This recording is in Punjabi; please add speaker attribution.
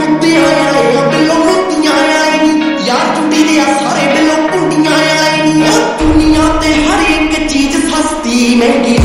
Speaker 1: ਕੁੱਤਿਆਂ ਆਏ ਆ ਬਿੱਲੋਂ ਮੁੱਤੀਆਂ ਆਏ ਨੀ ਯਾਰ ਚੁੱਟੀ ਦੇ ਆ ਸਾਰੇ ਬਿੱਲੋਂ ਕੁੰਡੀਆਂ ਆਏ ਨੀ ਦੁਨੀਆ ਤੇ ਹਰ ਇੱਕ ਚੀਜ਼ ਸਸਤੀ ਮਹਿੰਗੀ